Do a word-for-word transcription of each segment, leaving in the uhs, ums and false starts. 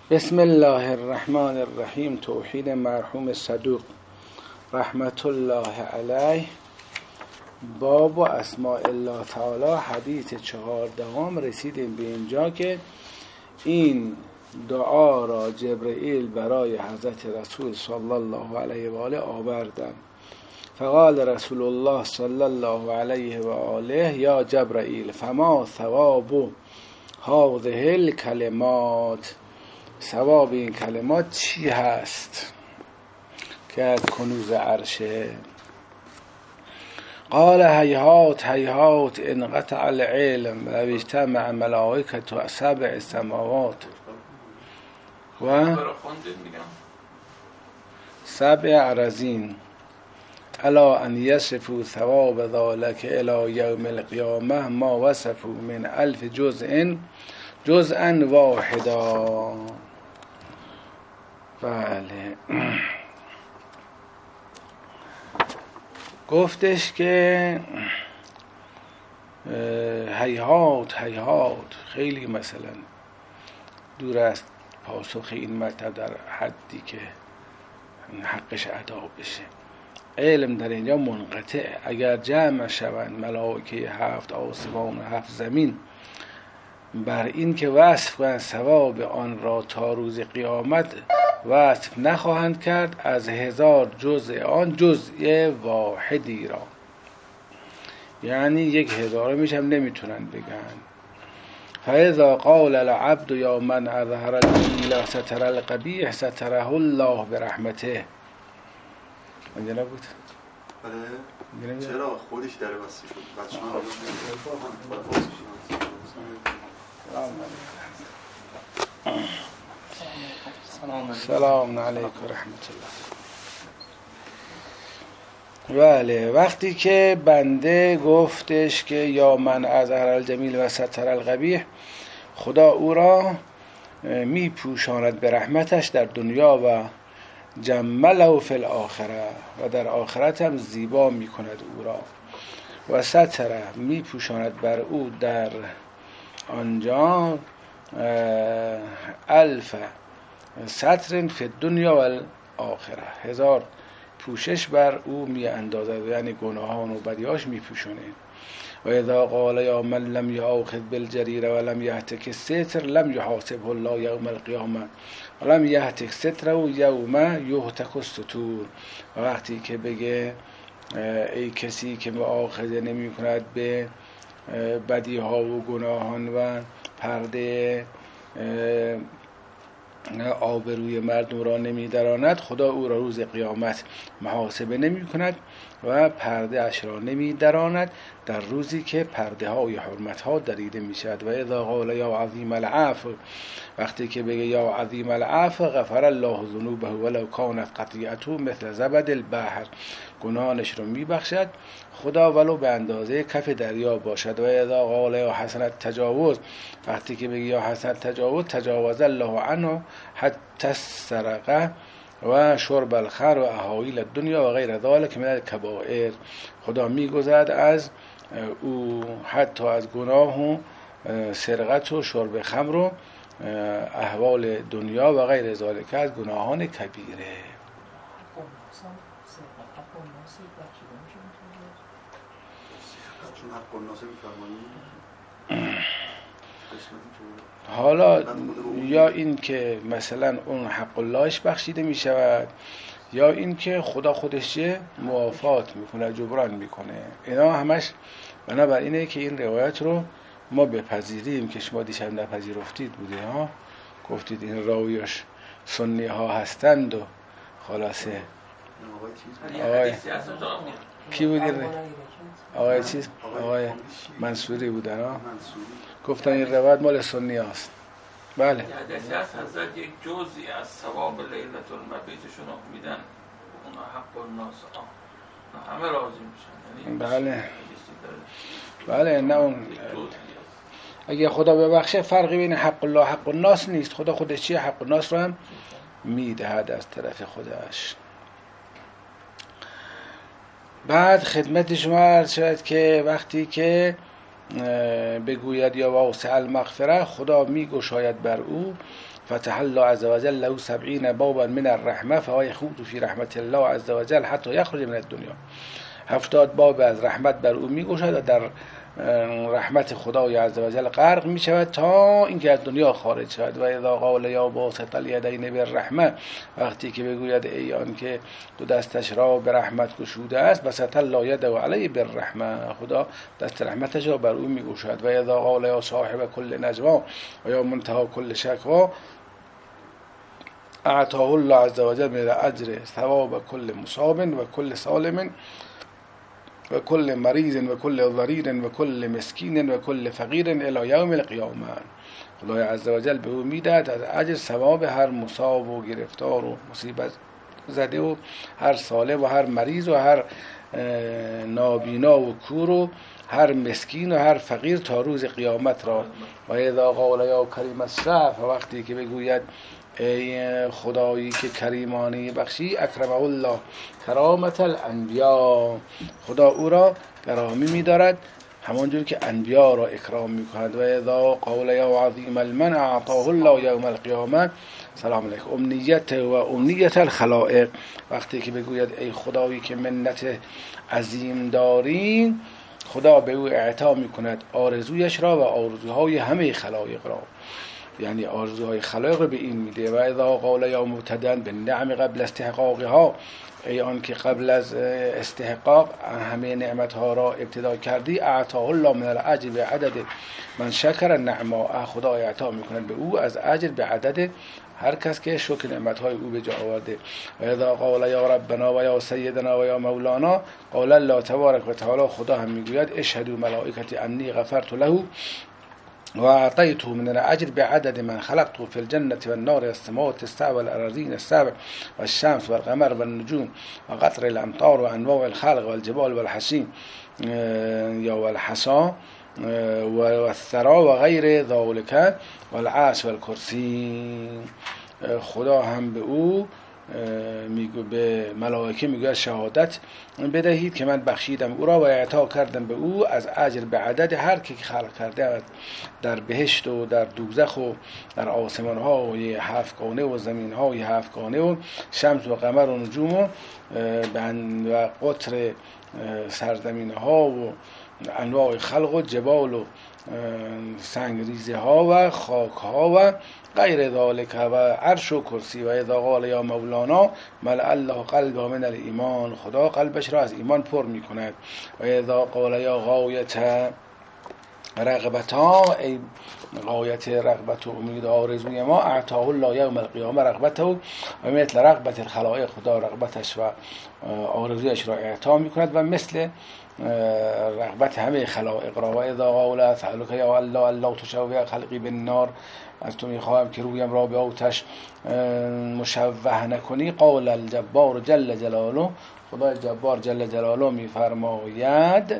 بسم الله الرحمن الرحیم. توحید مرحوم صدوق رحمت الله علیه. باب و اسماء الله تعالی، حدیث چهاردهم. رسیدیم به اینجا که این دعا را جبرئیل برای حضرت رسول صلی الله علیه و آله آوردند. فقال رسول الله صلی الله علیه و آله یا جبرئیل فما ثواب هذه الکلمات، ثواب این کلمات چی هست که از کنوز عرشه؟ قال هیهات هیهات انقطع العلم و اجتمع ملائکة سبع سماوات و سبع ارضین الا ان یصفوا ثواب ذلك الى یوم القیامه ما وصفوا من الف جزء جزءا واحدا. بله، گفتش که هیهات هیهات خیلی مثلا دور است پاسخ این مطلب در حدی که حقش ادا بشه. علم در اینجا منقطع. اگر جمع شوند ملائکه هفت آسمان و هفت زمین بر این که وصف کنند ثواب آن را تا روز قیامت وصف نخواهند کرد از هزار جزء آن جزء واحدی را، یعنی یک هزار میشم نمیتونن بگن. فاذا قال العبد یا من اظهر الجمیل ستر القبیح ستره الله برحمته. اینجا نبود؟ بله. چرا خودش در وصف شد؟ بچه‌ها سلام علیکم رحمت الله. بله، وقتی که بنده گفتش که یا من اظهر الجمیل و ستر القبیح، خدا او را می پوشاند به رحمتش در دنیا و جمله فی الاخره، و در آخرت هم زیبا می کند او را. و ستره می پوشاند بر او در آنجا الف ستر فی دنیا و الاخره، هزار پوشش بر او می اندازد، یعنی گناهان و بدیاش می پوشونه. و اذا قال یا من لم یأخذ بالجریره و لم یهتک الستر لم یحاسبه الله یوم القیامه و لم یهتک ستره یوم یهتک الستور. و وقتی که بگه ای کسی که مؤاخذه نمی کند به بدی ها و گناهان و پرده آبروی مردم را نمی دراند، خدا او را روز قیامت محاسبه نمی کند و پرده اش را نمی دراند در روزی که پرده های حرمت ها دریده می شود. و اذا قال یا عظیم العفو، وقتی که بگه یا عظیم العفو غفر الله ذنوبه ولو کانت قطیعته مثل زبد البحر، گناهانش رو می بخشد خدا ولو به اندازه کف دریا باشد. و اذا قال یا حسن التجاوز، وقتی که بگه یا حسن التجاوز تجاوز الله عنه حتی السرقه و شرب الخمر و احاویل الدنیا و غیر ذلک من الکبائر، خدا میگذرد از او حتی از گناه و سرقت و شرب خمر و احوال دنیا و غیر ذلک از گناهان کبیره. حالا یا این که مثلا اون حق اللهش بخشیده می شود، یا این که خدا خودش موافات میکنه، جبران میکنه. اینا همش بنابر اینه که این روایت رو ما بپذیریم که شما دیشب نپذیرفتید بوده ها، گفتید این راویاش سنی ها هستند و خلاصه. آقای کی بودید؟ آقای چیز؟ آقای منصوری بودن ها، گفتن این روایت مال سنی هست. بله، حدیثی هست حضرت یک جزئی از ثواب لیلة المبیتشون رو میدن، اونا حق الناس همه راضی میشن. بله بله، نه اون اگه خدا ببخشه فرقی بین حق الله حق الناس نیست. خدا خودش چیه؟ حق الناس رو هم میدهد از طرف خودش. بعد خدمت شما عرض شد که وقتی که بگوید یا واسع المغفره، خدا میگشاید بر او فتح الله عز وجل له سبعین بابا من الرحمه فهو يخوض في رحمت الله عز وجل حتی یخرج من الدنیا. هفتاد باب از رحمت بر او میگشاد و در رحمت خدای عز وجل غرق می شود تا اینکه از دنیا خارج شود. و اذا قال یا باسط الیدین بالرحمه، وقتی که بگوید ای آن که دو دستش را به رحمت گشوده است، بسط الله یده علیه بالرحمه، خدا دست رحمتش را بر او می گشاید. و اذا قال یا صاحب کل نجوا و یا منتهى کل شکوا اعطاه الله عز وجل من الاجر ثواب کل مصاب و کل سالم و کل مریض و کل ضریر و کل مسکین و کل فقیر الی یوم القیامه. خدای عز و جل به او میدهد از اجر ثواب هر مصاب و گرفتار و مصیبت زده و هر سالم و هر مریض و هر نابینا و کور و هر مسکین و هر فقیر تا روز قیامت را. و اذا قال یا کریم الشرف، وقتی که بگوید ای خدایی که کریمانی بخشی، اکرمه الله کرامت الانبیا، خدا او را گرامی می‌دارد همانجور که انبیا را اکرام می‌کند. و اذا قال یا عظیم المن اعطاه الله یوم القیامه سلام علیکم امنیت و امنیت الخلائق، وقتی که بگوید ای خدایی که منت عظیم داری، خدا به او اعطا می‌کند آرزویش را و آرزوهای همه خلایق را، یعنی آرزوهای خلایق رو به این میده. و اذا قال یا مبتدأ بالنعم قبل استحقاقها، ای آن که قبل از استحقاق همه نعمت ها را ابتدا کردی، اعطاه الله من الاجر به عدد من شکر النعما، خدا اعطا میکند به او از اجر به عدد هر کس که شکر نعمت های او به جا آورده. و اذا قال یا ربنا و یا سیدنا و یا مولانا، قال الله تبارک و تعالی، خدا هم میگوید اشهدوا ملائکتی انی غفرت له و اعطیته من الاجر بعدد من خلقته في الجنة والنار والسماوات السبع والأراضين السبع والشمس والقمر والنجوم وقطر الأمطار وأنواع الخلق والجبال والحصين یا والحصى والثرى وغير ذلك والعرش والكرسي. خدا هم به او میگو به ملائکه میگه شهادت بدهید که من بخشیدم او را و اعطا کردم به او از اجر به عدد هر کی که خلق کرده در بهشت و در دوزخ و در آسمان های هفتگانه و زمین های هفتگانه و شمس و قمر و نجوم و و قطر سرزمین ها و انواع خلق و جبال و سنگریزه ها و خاک ها و غیر ذالک و عرش و کرسی. و اذا قال یا مولانا ملأ الله قلبه من الایمان، خدا قلبش را از ایمان پر می کند. و اذا قال یا غایت رغبتا، ای غایت رغبت و امید آرزوی ما، اعطاه الله یوم القیامه رغبته و مثل رغبت الخلائق، خدا رغبتش و آرزویش را اعطا می کند و مثل رغبت همه خلائق را. و اذا قال اسألک یا الله الله تشوه خلقی بالنار، از تو میخواهم که رویم را به آتش مشوه نکنی. قال الجبار جل جلاله، خدای جبار جل جلاله میفرماید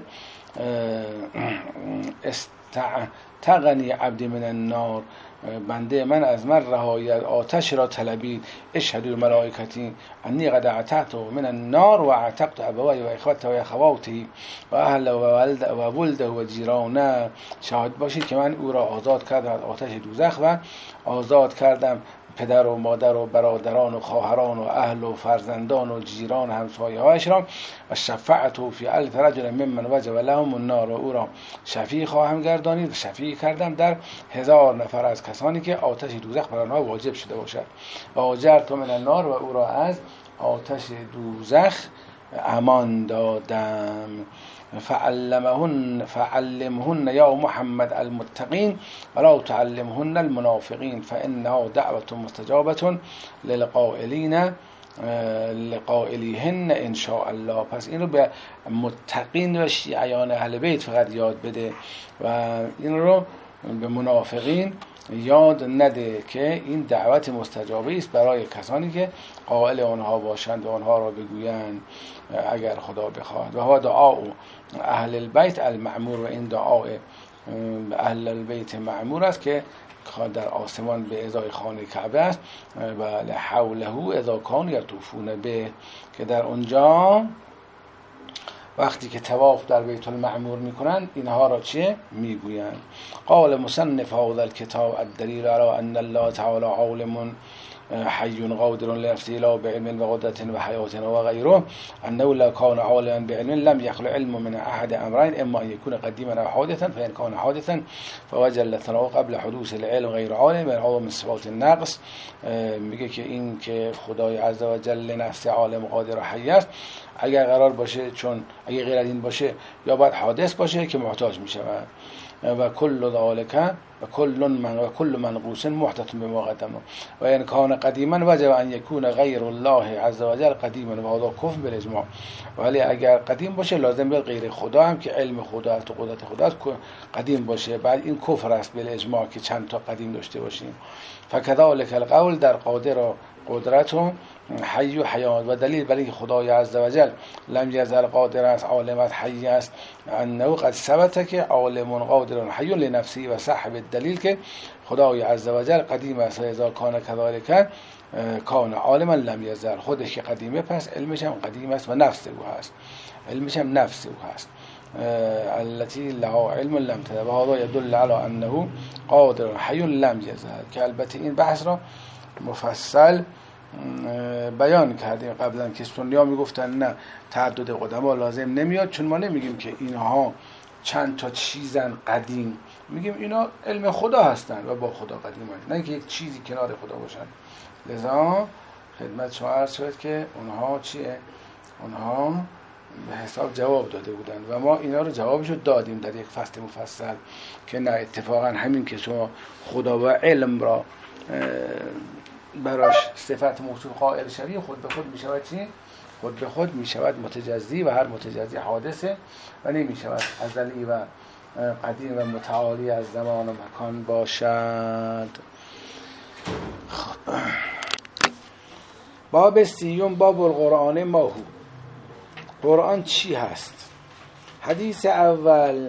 استعتقنی عبد من النار، بنده من از من رهایی از آتش را طلبید. اشهدوا الملائکتی انی قد اعتقته من النار و اعتقت ابوی و اخوته و اخواته و اهل و ولده و جیرانه، شاهد باشید که من او را آزاد کردم از آتش دوزخ و آزاد کردم پدر و مادر و برادران و خواهران و اهل و فرزندان و جیران همسایه هایش را. و شفعت فی الف رجل ممن وجب لهم النار، و او را شفیع خواهم گردانید و شفیع کردم در هزار نفر از کسانی که آتش دوزخ بر آنها واجب شده باشد. و آجرت من النار، و او را از آتش دوزخ امان دادم. فعلمهن فعلمهن یا محمد المتقین ولا تعلمهن المنافقین فانها دعوة مستجابة للقائلین لقائلیهن ان شاء الله. پس این رو به متقین و شیعیان اهل بیت فقط یاد بده و این رو به منافقین یاد نده که این دعوت مستجابه است برای کسانی که قائل آنها باشند و آنها را بگویند اگر خدا بخواهد. و هو دعا اهل البیت المعمور، و این دعای اهل البیت معمور است که در آسمان به ازای خانه کعبه است و لحوله اذا کانوا یطوفون به، که در اونجا وقتی که طواف در بیت المعمور میکنن اینها را چه میگویند؟ قال مصنف هذا الكتاب الدلیل علی ان الله تعالی عالم حي قادر لنفسه لا بعلم وقدرة وحياة وغيره أنه لو كان عالما بعلم لم يخلو علم من أحد أمرين إما أن يكون قديما أو حادثا فإن كان حادثا فوجل ثناء قبل حدوث العلم غير عالم من عالم صفات النقص. میگه که این که خدای عز و جل نفس عالم قادر و حی است اگر قرار باشه، چون اگر غیر از این باشه یا باید حادث باشه که محتاج میشود و کل ذالک و کل من و کل منقوص محتط بما قدمه و ان کان قدیما وجب ان یکون غیر الله عز و جل قدیما و هذا کفر بالاجماع. ولی اگر قدیم باشه لازم به غیر خدا هم که علم خدا است و قدرت خدا است قدیم باشه، بعد این کفر است بالاجماع که چند تا قدیم داشته باشیم. فکذلک القول در قادر و قدرت و حی و حیات و دلیل برای اینکه خدای عز و جل لم یزل قادر است، عالم است، حی است، انه قد ثبت که عالم قادر حی لنفسی و صاحب دلیل که خدای عز و جل قدیم است و اذا کان کذالک کان عالما لم یزل، خودش که قدیمه پس علمش هم قدیم است و نفس او هست، علمش هم نفس او هست التي لها علم لم تزل و هذا يدل على انه قادر حی لم یزل. که البته این بحث را مفصل بیان کردیم قبلا که سنی‌ها میگفتن نه تعدد قدما لازم نمیاد، چون ما نمیگیم که اینها چند تا چیزن قدیم، میگیم اینا علم خدا هستن و با خدا قدیم هستن، نه اینکه یک چیزی کنار خدا باشن. لذا خدمت شما عرض شد که اونها چیه؟ اونها به حساب جواب داده بودن و ما اینا رو جوابشو دادیم در یک فصل مفصل که نه اتفاقا همین که شما خدا و علم را براش صفت موصول قائل شوی خود به خود می شود چی؟ خود به خود می شود متجزی و هر متجزی حادثه و نمی شود ازلی و قدیم و متعالی از زمان و مکان باشد. خب باب سیوم باب القرآن ما هو، قرآن چی هست؟ حدیث اول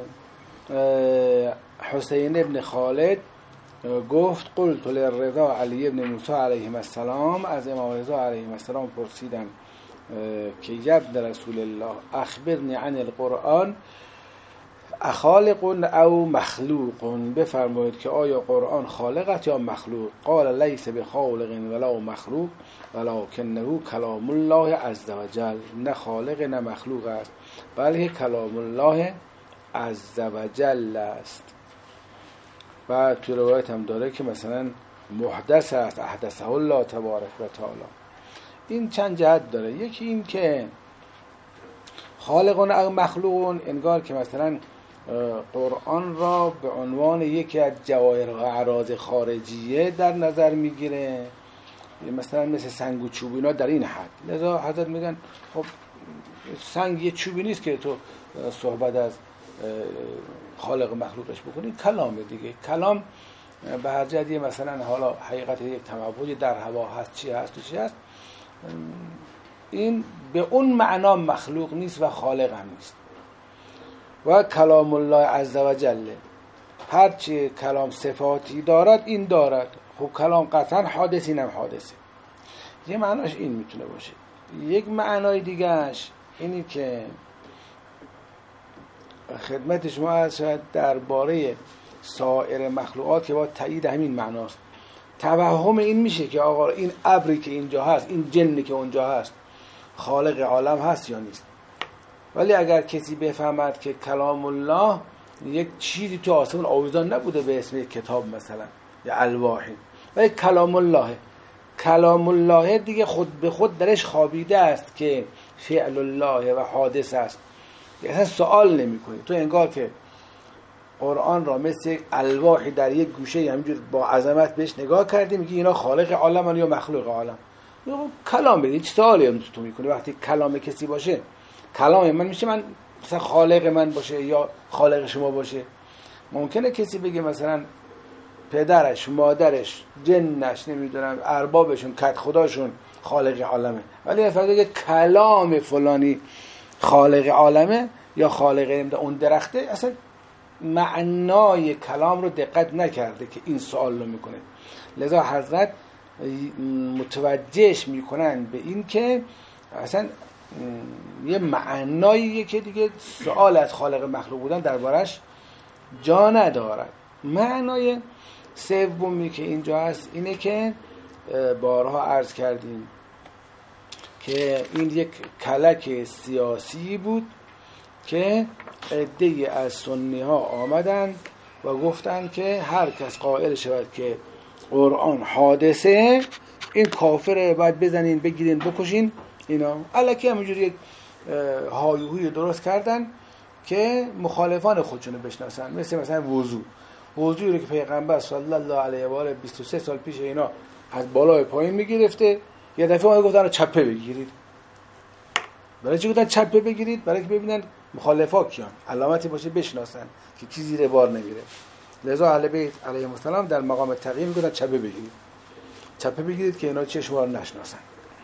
حسین ابن خالد گفت قلت للرضا علی ابن موسی علیه السلام، از امام رضا علیه السلام پرسیدم که ابن رسول الله اخبرنی عن القرآن اخالق او مخلوق، بفرمایید که آیا قرآن خالقت یا مخلوق؟ قال لیس بخالق ولا مخلوق ولکنه کلام الله عز و جل، نه خالق نه مخلوق است بلکه کلام الله عز و جل است. و تو روایت هم داره که مثلا محدث است، احدثه الله تبارک و تعالی. این چند جهت داره، یکی این که خالقون او مخلوقون انگار که مثلا قرآن را به عنوان یکی از جواهر و اعراض خارجیه در نظر میگیره، مثلا مثل سنگ و چوب اینا در این حد. لذا حضرت میگن خب سنگ یه چوبی نیست که تو صحبت از خالق مخلوقش بکنی، کلامه دیگه. کلام به هر جهتی مثلا حالا حقیقت یک تموجی در هوا هست، چی هست و چی هست، این به اون معنا مخلوق نیست و خالق هم نیست. و کلام الله عز و جل هرچی کلام صفاتی دارد این دارد، خب کلام قطعا حادثی نم حادثه، یه معناش این میتونه باشه. یک معنای دیگهش اینی که خدمت شما هست درباره سایر مخلوقات که با تایید همین معناست. توهم این میشه که آقا این ابری که اینجا هست، این جنی که اونجا هست، خالق عالم هست یا نیست. ولی اگر کسی بفهمد که کلام الله یک چیزی تو آسمان آویزان نبوده به اسم کتاب مثلا یا الواحی، ولی کلام الله، کلام الله دیگه خود به خود درش خوابیده است که فعل الله و حادث است، اصلا سوال نمی کنی. تو انگار که قرآن را مثل الواحی در یک گوشه همینجور با عظمت بهش نگاه کردی، میگی اینا خالق عالم یا مخلوق عالم. کلام بدید چه سوالی هم تو میکنی؟ وقتی کلام کسی باشه، کلام من میشه من مثلا خالق من باشه یا خالق شما باشه. ممکنه کسی بگه مثلا پدرش، مادرش، جنش، نمیدونم اربابشون، کت خداشون خالق عالمه، ولی فرض بگه کلام فلانی خالق عالمه یا خالق اون درخته، اصلا معنای کلام رو دقت نکرده که این سوال رو میکنه. لذا حضرت متوجهش میکنن به این که اصلا یه معناییه که دیگه سوال از خالق مخلوق بودن دربارش جا ندارد. معنای سومی که اینجا هست اینه که بارها عرض کردیم که این یک کلک سیاسی بود که عده‌ای از سنی ها آمدن و گفتن که هر کس قائل شود که قرآن حادثه، این کافره، باید بزنین بگیرین بکشین. اینا الکی همینجوری هایوهوی درست کردن که مخالفان خودشونو بشناسن. مثل مثلا وضو وضوعی رو که پیغمبر صلی الله علیه و آله بیست و سه سال پیش اینا از بالای پایین میگرفته، یه دفعه ما گفتن چپه بگیرید. برای چی گفتن چپه بگیرید؟ برای که ببینن مخالفا کیان، علامتی باشه بشناسن که کی زیر بار نمیره. لذا اهل بیت علیهم السلام در مقام تقییم میگفتن چپه بگیرید، چپه بگیرید که اینا چشمار نشناسن.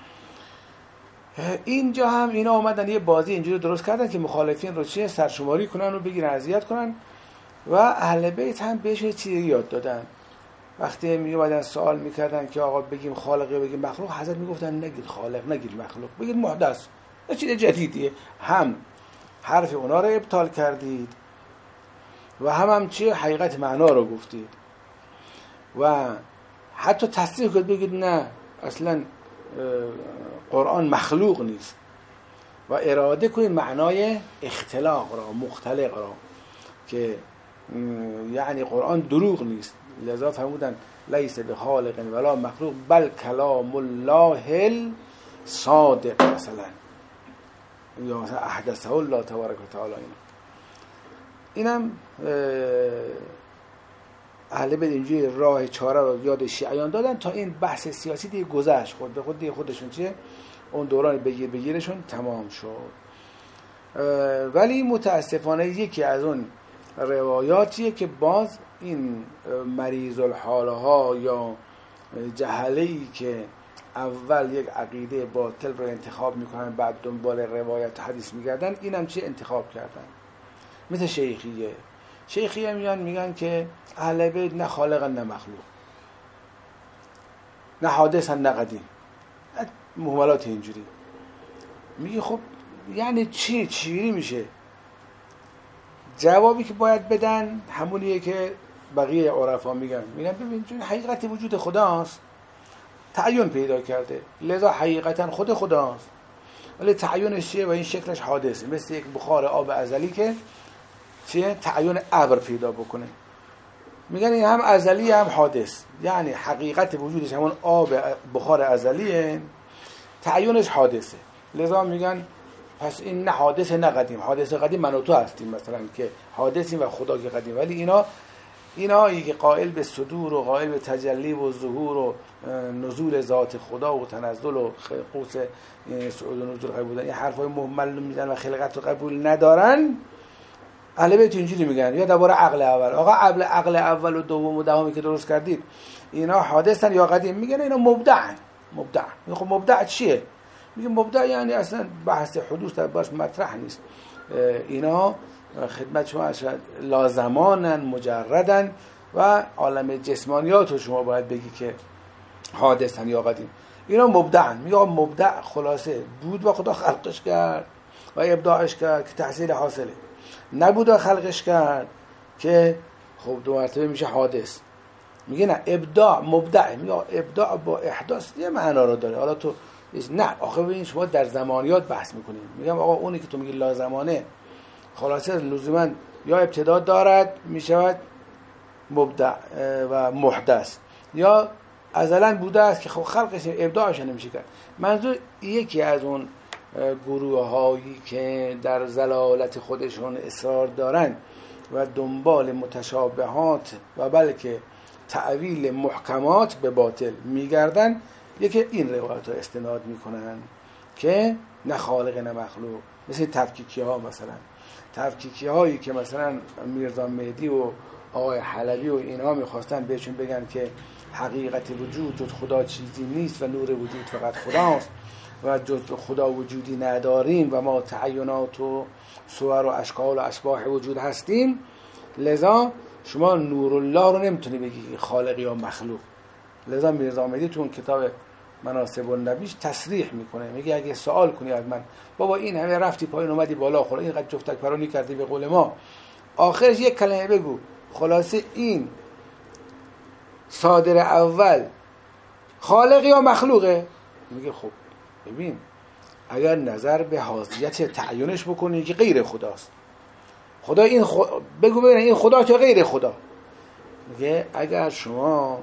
اینجا هم اینا اومدن یه بازی اینجوری درست کردن که مخالفین رو چه سرشماری کنن و بگیرن اذیت کنن و اهل بیت هم بهش چیزی یاد دادن. وقتی می اومدن سوال میکردن که آقا بگیم خالق یا بگیم مخلوق، حضرت میگفتن نگید خالق، نگید مخلوق، بگید محدث، یه چیز جدیدیه. هم حرف اونا رو ابطال کردید و هم هم چیه حقیقت معنا رو گفتید و حتی تصدیق کنید، بگید نه اصلا قرآن مخلوق نیست و اراده کنید معنای اختلاق را، مختلق را، که یعنی قرآن دروغ نیست. لذا فرمودن لیس بخالق ولا مخلوق بل کلام الله الصادق، مثلا یا مثلا احدثه الله تبارک و تعالی. اینم اهل بیت اینجوری راه چاره رو یاد شیعیان دادن تا این بحث سیاسی دیگه گذشت، خود به خود دیگه خودشون چیه اون دوران بگیر بگیرشون تمام شد. ولی متاسفانه یکی از اون روایاتیه که باز این مریض الحاله ها یا جهله‌ای که اول یک عقیده باطل رو انتخاب میکنن بعد دنبال روایت حدیث میگردن، اینم چه انتخاب کردن. مثل شیخیه شیخیه میان میگن که اهل بیت نه خالق نه مخلوق، نه حادث نه قدیم، مهملات اینجوری. میگه خب یعنی چی چی میشه؟ جوابی که باید بدن همونیه که بقیه عرفا میگن. میگن ببین چون حقیقت وجود خداست، تعین پیدا کرده، لذا حقیقتا خود خداست، ولی تعینش چیه و این شکلش حادثه، مثل یک بخار آب ازلی که چیه تعین ابر پیدا بکنه. میگن این هم ازلی هم حادث، یعنی حقیقت وجودش همون آب بخار ازلیه، تعینش حادثه. لذا میگن پس این نه حادث نه قدیم. حادث قدیم من و تو هستیم مثلا که حادثیم و خدا که قدیم، ولی اینا اینایی که قائل به صدور و قائل به تجلی و ظهور و نزول ذات خدا و تنزل و قوس صعود و نزول قبول بودن، این حرفای مهمل میزنن و خلقت رو قبول ندارن. اهل بیت اینجوری میگن یا درباره عقل اول، آقا عقل عقل اول و دوم و دهمی که درست کردید اینا حادثن یا قدیم؟ میگن اینا مبدعن. مبدع. خب مبدع چیه؟ میگه مبدع یعنی اصلا بحث حدوث در باش مطرح نیست. اینا خدمت شما اشد لازمانن، مجردن و عالم جسمانیات رو شما باید بگی که حادثن یا قدیم. اینا مبدعن. میگه مبدع خلاصه بود و خدا خلقش کرد و ابداعش کرد که تحصیل حاصله، نبود و خلقش کرد که خب دو مرتبه میشه حادث. میگه نه ابداع مبدع. میگه ابداع با احداث یه معنا رو داره. حالا تو نه آخه ببین شما در زمانیات بحث میکنیم. میگم آقا اونی که تو میگی لازمانه خلاصه لزوما یا ابتدا دارد میشود مبدع و محدث، یا ازلا بوده است که خب خلقش ابداعش نمیشه کرد. منظور یکی از اون گروه هایی که در ضلالت خودشون اصرار دارن و دنبال متشابهات و بلکه تعویل محکمات به باطل میگردن، یکی این روایت رو استناد میکنن که نه خالق نه مخلوق. مثل تفکیکی ها، مثلا تفکیکی هایی که مثلا میرزا مهدی و آقای حلبی و اینها میخواستن بهشون بگن که حقیقت وجود جز خدا چیزی نیست و نور وجود فقط خداست و جز خدا وجودی نداریم و ما تعینات و صور و اشکال و اشباح وجود هستیم، لذا شما نور الله رو نمیتونی بگی خالق یا مخلوق. لذا میرزا مهدی تو اون کتاب مناسب النبیش تصریح میکنه، میگه اگه سوال کنی از من بابا این همه رفتی پایین اومدی بالا، خلا اینقدر جفتک پرانی کردی به قول ما، آخرش یک کلمه بگو خلاصه این صادر اول خالق یا مخلوقه؟ میگه خب ببین اگر نظر به حاضیت تعیینش بکنی که غیر خداست، خدا این خدا بگو ببین این خدا یا غیر خدا؟ میگه اگر شما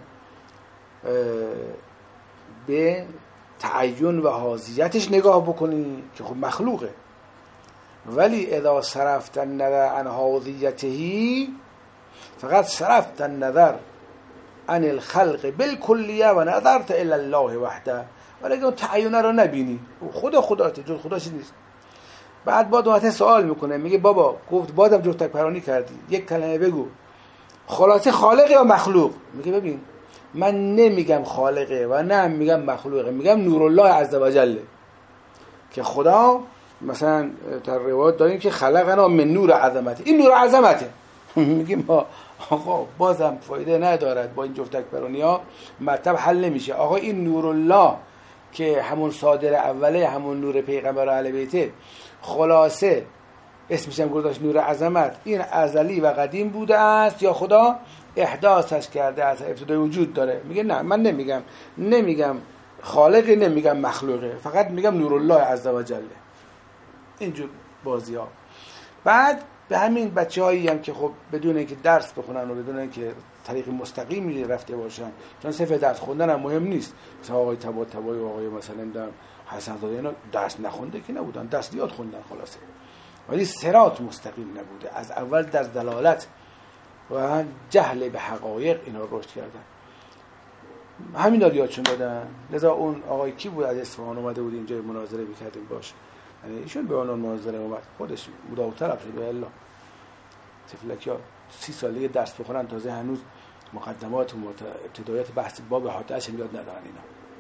به تعین و حاضیتش نگاه بکنی که خب مخلوقه، ولی اذا صرفت النظر عن حاضیته فقط صرفت النظر عن الخلق بالکلیه و نظرت الی الله وحده، ولی اگه اون تعین رو نبینی خدا خداته، جز خدا چیز نیست. بعد با دومته سوال میکنه، میگه بابا گفت بازم جفتک پرانی کردی، یک کلمه بگو خلاصه خالق یا مخلوق؟ میگه ببین من نمیگم خالقه و نه میگم مخلوقه، میگم نور الله عز و جل، که خدا مثلا در روایت داریم که خلقنا من نور عظمته، این نور عظمته. میگیم ما آقا بازم فایده ندارد با این جفتک پرانی ها مطلب حل نمیشه. آقا این نور الله که همون صادر اوله، همون نور پیغمبر اهل بیته، خلاصه اسمش هم گذاشت نور عظمت، این ازلی و قدیم بوده است یا خدا احداثش کرده از ابتدای وجود داره؟ میگه نه من نمیگم نمیگم خالقی نمیگم مخلوقه، فقط میگم نور الله عز و جل. اینجور بازی ها. بعد به همین بچه هایی هم که خب بدون اینکه درس بخونن و بدون اینکه طریق مستقیمی رفته باشن، چون صرف درس خوندن هم مهم نیست، مثلا آقای تبا تبایی و آقای مثلا در حسن زاده اینا درس نخونده که نبودن، درس یاد خوندن خلاصه، ولی صراط مستقیم نبوده، از اول در دلالت و جهل به حقایق اینا رشد کردن. همین داد یادشون دادن. لذا اون آقای کی بود از اصفهان اومده بود اینجا مناظره می‌کردیم باش، یعنی ایشون به اون مناظره اومد، خودش مداوم طرف شد به الله. تفلکیا سی ساله درس بخونن تازه هنوز مقدمات و ابتدایات بحث باب حادثه هم یاد ندارن اینا.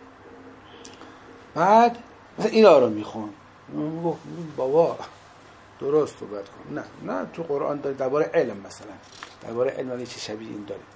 بعد مثلا اینا رو میخون، بابا درست صحبت کن. نه نه تو قرآن داره درباره علم، مثلا درباره علم چه شبیه این داره.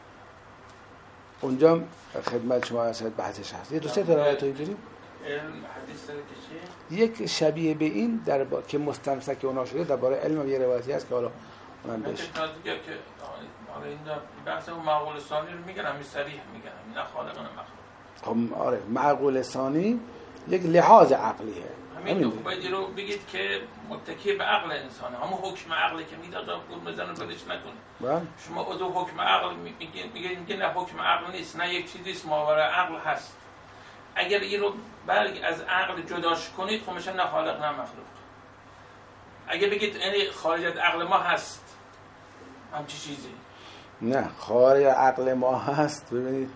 اونجا خدمت شما اصلا بحثش هست. یه دو سه تا روایت اینجوری علم حدیث داره که چی؟ یک شبیه به این در با... که مستمسک اونا شده درباره علم یه روایتی هست که حالا من بهش دیگه که آره این بحث اون معقول ثانی رو میگن، همین صریح میگن نه خالق نه مخلوق. خب آره معقول ثانی یک لحاظ عقلیه. همین دو باید رو بگید که متکی به عقل انسانه، همون حکم عقلی که میده آقا گول بزنه بدش نکنه. شما از حکم عقل میگین میگین نه حکم عقل نیست، نه یک چیزی است ماورای عقل هست. اگر این رو برگ از عقل جداش کنید خب میشه نه خالق نه مخلوق. اگه بگید یعنی خارج از عقل ما هست همچی چیزی، نه خارج از عقل ما هست. ببینید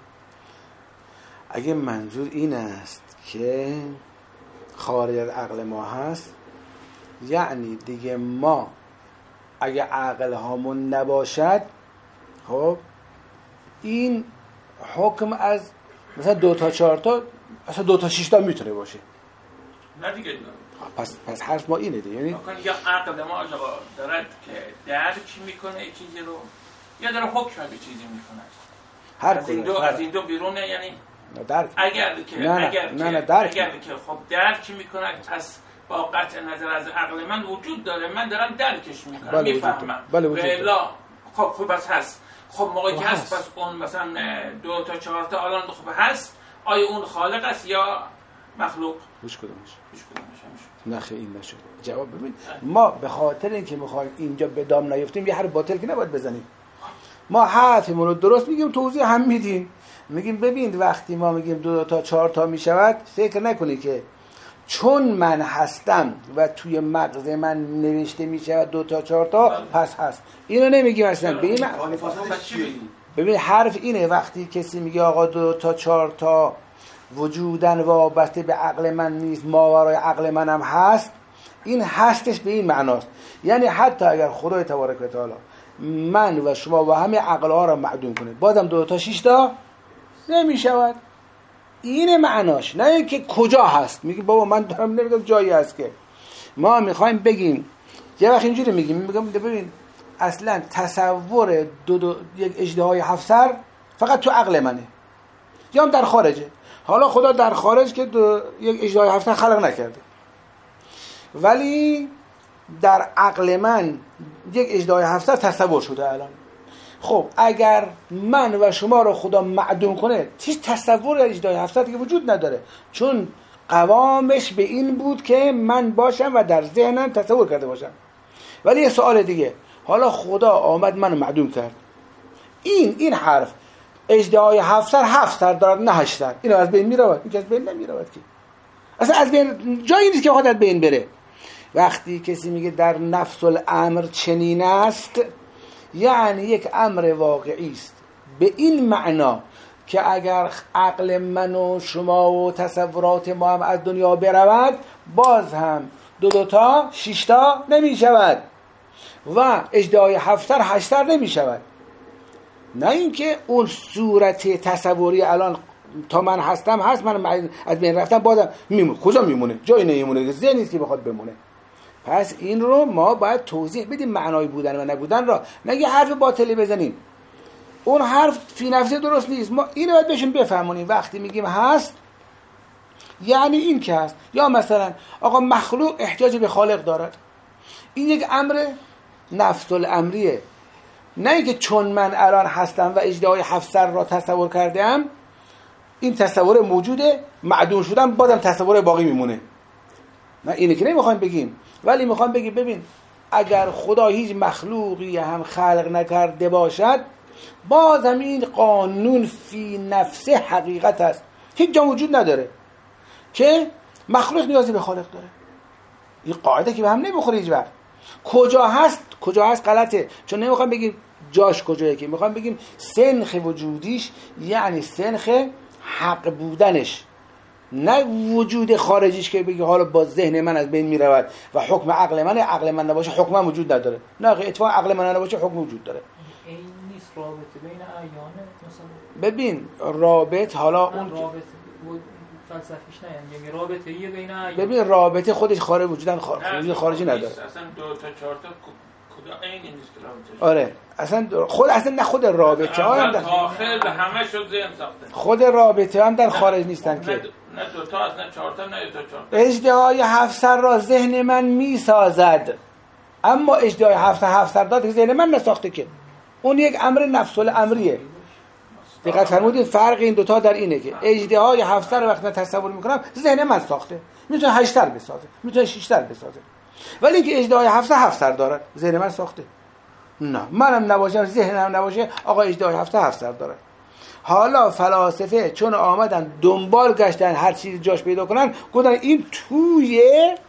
اگه منظور این است که خارج از عقل ما هست، یعنی دیگه ما اگه عقل هامون نباشد، خب این حکم از مثلا دو تا چهار تا اصلا دو تا شش تا میتونه باشه. نه دیگه پس پس حرف ما اینه دیگه، یعنی یا عقل ما دارد که درک میکنه چیزی رو یا داره حکم به چیزی میکنه. هر از این دو از این دو بیرونه، یعنی درک. اگر که نه نه اگر نه نه که درک. اگر که خب درک میکنه، پس با قطع نظر از عقل من وجود داره، من دارم درکش میکنم، بله میفهمم. بله وجود داره. خب خب بس هست. خب موقعی که هست. هست پس اون مثلا دو تا چهار تا الان خب هست، آیا اون خالق است یا مخلوق؟ هیچ کدومش هیچ کدومش نخه این نشد. جواب ببین ما به خاطر اینکه میخوایم اینجا به دام نیفتیم یه حرف باطل که نباید بزنیم. ما حرفمون رو درست میگیم، توضیح هم میدیم. میگیم ببین وقتی ما میگیم دو تا چهار تا میشود، فکر نکنی که چون من هستم و توی مغز من نوشته میشود دو تا چهار تا پس هست. اینو نمیگیم اصلا. به این معنی ببین حرف اینه وقتی کسی میگه آقا دو تا چهار تا وجودن وابسته به عقل من نیست، ماورای عقل منم هست، این هستش به این معناست. یعنی حتی اگر خدای تبارک و تعالی من و شما و همه عقل ها را معدوم کنه، بازم دو تا شش تا نمیشود. این معناش، نه اینکه کجا هست. میگه بابا من دارم نمیگم جایی هست، که ما میخوایم بگیم یه وقت اینجوری میگیم میگم ببین اصلا تصور دو دو یک اژدهای هفت سر فقط تو عقل منه یا هم در خارجه. حالا خدا در خارج که یک اجدهای هفت خلق نکرده، ولی در عقل من یک اجدهای هفت تصور شده الان. خب اگر من و شما رو خدا معدوم کنه، هیچ تصور اجدهای هفت که وجود نداره، چون قوامش به این بود که من باشم و در ذهنم تصور کرده باشم. ولی یه سوال دیگه، حالا خدا آمد منو معدوم کرد، این این حرف اجدهای هفت سر هفت سر دارد نه هشت سر، اینو از بین میرود؟ این که از بین نمیرود که، اصلا از بین جایی نیست که بخواد از بین بره. وقتی کسی میگه در نفس الامر چنین است، یعنی یک امر واقعی است، به این معنا که اگر عقل من و شما و تصورات ما هم از دنیا برود، باز هم دو دوتا شیشتا نمی شود و اجدهای هفتر هشتر نمی شود. نه اینکه اون صورت تصوری الان تا من هستم هست، من از بین رفتم بازم میمونه. کجا میمونه؟ جایی نمیمونه، ذهن نیست که بخواد بمونه. پس این رو ما باید توضیح بدیم، معنای بودن و نبودن را، نگه حرف باطلی بزنیم. اون حرف فی نفسه درست نیست، ما اینو باید بهشون بفهمونیم. وقتی میگیم هست یعنی این که هست. یا مثلا آقا مخلوق احتیاج به خالق دارد، این یک امر نفس الامریه، نه اینکه چون من الان هستم و اجدهای هفت سر را تصور کردم، این تصور موجوده، معدوم شدم بازم تصور باقی میمونه. نه اینه که نمیخوایم بگیم، ولی میخوایم بگیم ببین اگر خدا هیچ مخلوقی هم خلق نکرده باشد، باز هم این قانون فی نفسه حقیقت است، هیچ جا وجود نداره که مخلوق نیازی به خالق داره. این قاعده که به هم نمیخوره هیچ وقت. کجا هست کجا هست غلطه، چون نمیخوام بگیم جاش کجایه، که میخوام بگیم سنخ وجودیش یعنی سنخ حق بودنش، نه وجود خارجیش که بگی حالا با ذهن من از بین میرود و حکم عقل من عقل من نباشه حکم من وجود نداره. نه، اتفاقا عقل من نباشه حکم وجود داره. این نیست رابطه بین اعیانه مثلا. ببین رابط حالا اون رابطه فلسفیش نه، یعنی رابطه یه بین اعیان. ببین رابطه خودش خارج وجودن خارج خارجی نداره. اصلا دو تا چهار تا کجا عین نیست که رابطه. آره اصلا خود اصلا نه خود رابطه ها هم در داخل همه شد ذهن ساخته. خود رابطه هم در خارج نیستن که. نه دو تا از نه چهار تا نه دو تا چهار. اجدهای هفت سر را ذهن من میسازد، اما اجدهای هفت هفت سر داد که ذهن من نساخته، که اون یک امر نفس الامریه. دقت فرمودید فرق این دوتا در اینه که اجدهای هفت سر وقتی من تصور میکنم ذهن من ساخته، میتونه هشت سر بسازه، میتونه شش سر بسازه، ولی اینکه اجدهای هفت سر هفت سر داره ذهن من ساخته. نه منم نباشم ذهنم نباشه آقا اجدهای هفت سر هفت سر داره. حالا فلاسفه چون آمدن دنبال گشتن هر چیزی جاش پیدا کنن، گفتن این توی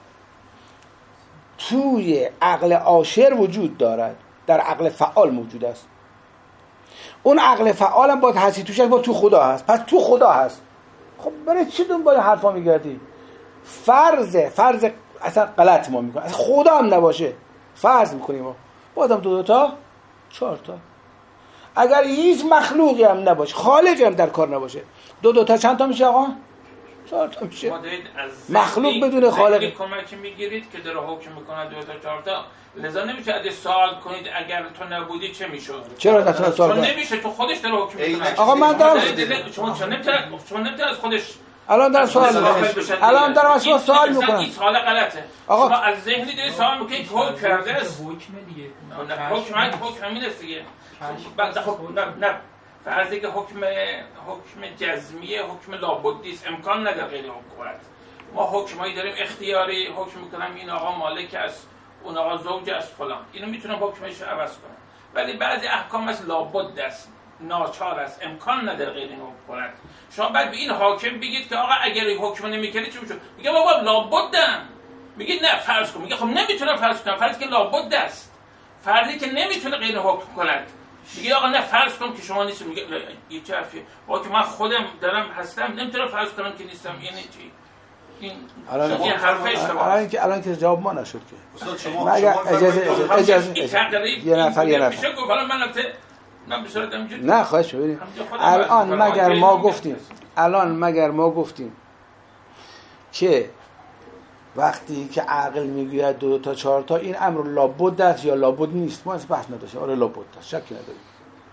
توی عقل عاشر وجود دارد، در عقل فعال موجود است. اون عقل فعال هم باید هستی توش هست، با تو خدا هست، پس تو خدا هست. خب برای چی دنبال حرفا میگردی؟ فرض فرض اصلا غلط ما میکنیم، اصلا خدا هم نباشه فرض میکنیم ما، بازم دو دو تا چهار تا. اگر هیچ مخلوقی هم نباشه، خالقی هم در کار نباشه، دو دو تا چند تا میشه آقا؟ چهار تا میشه. مخلوق بدون خالق کمک میگیرید که داره حکم میکنه دو تا چهار تا، لذا نمیشه ازش سوال کنید اگر تو نبودی چه میشد؟ چرا نتونه سوال کنید؟ چون نمیشه، تو خودش داره حکم میکنه. آقا من دارم شما چون نمیتونه شما نمیتونه از خودش الان دارم سوال میکنم، الان دارم از شما سوال میکنم. این سوال غلطه. آقا شما از ذهنی دارید سوال میکنید که حکم کرده است. حکم دیگه. حکم حکم همین است دیگه. نه نه فرضی که حکم حکم جزمیه، حکم لابدی است، امکان نداره غیر حکم کنه. ما حکمایی داریم اختیاری، حکم میکنم این آقا مالک است، اون آقا زوج است فلان، اینو میتونم حکمش رو عوض کنم. ولی بعضی احکام از لابد است، ناچار است، امکان نداره غیر این حکم کنه. شما بعد به این حاکم بگید که آقا اگر این حکم نمیکنی چی میشه؟ میگه بابا لابدم. میگه نه فرض کن. میگه خب نمیتونم فرض کنم، فرض که لابد است، فرضی که نمیتونه غیر حکم کند. میگه آقا نه فرض کنم که شما نیستید. میگه یه چه حرفیه؟ با که من خودم دارم هستم نمیتونم فرض کنم که نیستم. یعنی چی؟ این الان این حرف اشتباهه. الان که الان که جواب ما نشد که استاد شما اگر شما اجازه اجازه یه نفر یه نفر میشه گفت حالا من البته من به صورت همینجوری نه خواهش ببینید الان مگر ما گفتیم الان مگر ما گفتیم که وقتی که عقل میگوید دو تا چهار تا این امر لابد است یا لابد نیست، ما از بحث نداشتیم. آره لابد است، شکی نداریم.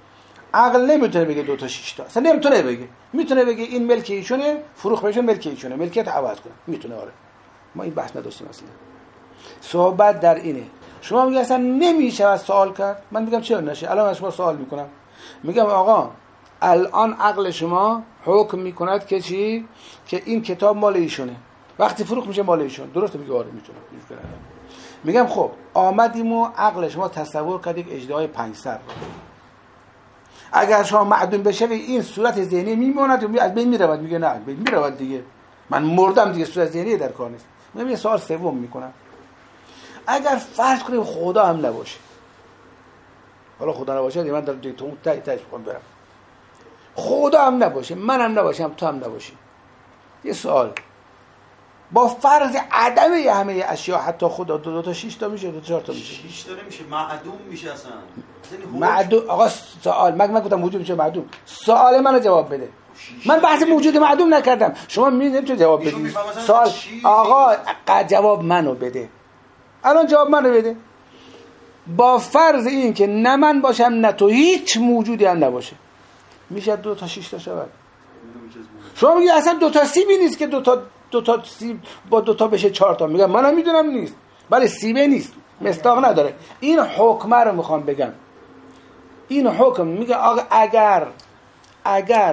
عقل نمیتونه بگه دو تا شش تا، اصلا نمیتونه بگه. میتونه بگه این ملک ایشونه، فروخت بهشون ملک ایشونه، ملکیت عوض کنه، میتونه. آره ما این بحث نداشتیم اصلا. صحبت در اینه. شما میگه اصلا نمیشه از سوال کرد. من میگم چرا نشه؟ الان از شما سوال میکنم، میگم آقا الان عقل شما حکم میکند که چی؟ که این کتاب مال ایشونه، وقتی فروخت میشه مال ایشون. درسته؟ میگه آره میتونه. میگم خب آمدیم و عقل شما تصور کرد یک اژدهای پنج سر، اگر شما معدوم بشه این صورت ذهنی میموند و از بین میرود. میگه نه بین میرود دیگه، من مردم دیگه، صورت ذهنی در کار نیست. من یه سوال سوم میکنم، اگر فرض کنیم خدا هم نباشه، حالا خدا نباشه من در دیگه تو تای تایش میخوام برم، خدا هم نباشه، من هم نباشم، تو هم نباشی، یه سوال، با فرض عدم همه اشیا حتی خدا دو, دو تا شش تا میشه، دو تا چهار تا میشه، شش تا نمیشه، معدوم میشه اصلا. معدوم آقا سوال من من گفتم وجود میشه معدوم. سوال منو جواب بده. من بحث موجود معدوم نکردم. شما می نمیتونید جواب بدید. سوال آقا جواب منو بده. الان جواب منو بده. با فرض این که نه من باشم نه تو، هیچ موجودی هم نباشه، میشه دو تا شش تا شود. شما میگی اصلا دو تا سیبی نیست که دو تا دو تا سیب با دو تا بشه چهار تا. میگم منم میدونم نیست، ولی سیبه نیست، مصداق نداره. این حکم رو میخوام بگم. این حکم میگه آقا اگر اگر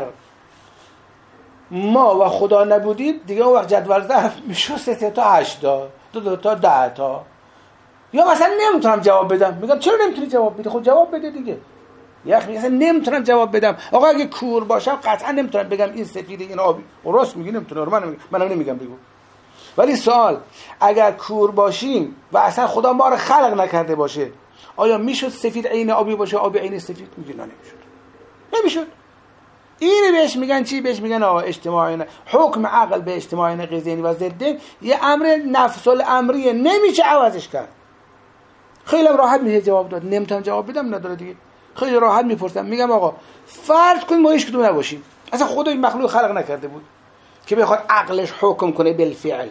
ما و خدا نبودید دیگه اون وقت جدول ضرب میشه سه تا هشت تا، دو دو تا ده تا. یا مثلا نمیتونم جواب بدم. میگم چرا نمیتونی جواب بدی؟ خب جواب بده دیگه. یخ میگه نمیتونم جواب بدم. آقا اگه کور باشم قطعا نمیتونم بگم این سفید این آبی. راست میگی نمیتونه. من نمیگم. منم نمیگم بگو. ولی سوال اگر کور باشیم و اصلا خدا ما رو خلق نکرده باشه، آیا میشد سفید عین آبی باشه، آبی عین سفید؟ میگه نه نمیشد. نمیشد. اینو بهش میگن چی؟ بهش میگن آقا اجتماعی حکم عقل به اجتماعی نقیض و ضد یه امر نفس الامریه، نمیشه عوضش کرد. خیلی راحت میشه جواب داد. نمیتونم جواب بدم نداره دیگه. خیلی راحت میپرسم، میگم آقا فرض کن ما هیچ کدوم نباشیم، اصلا خدا این مخلوق خلق نکرده بود که بخواد عقلش حکم کنه بالفعل،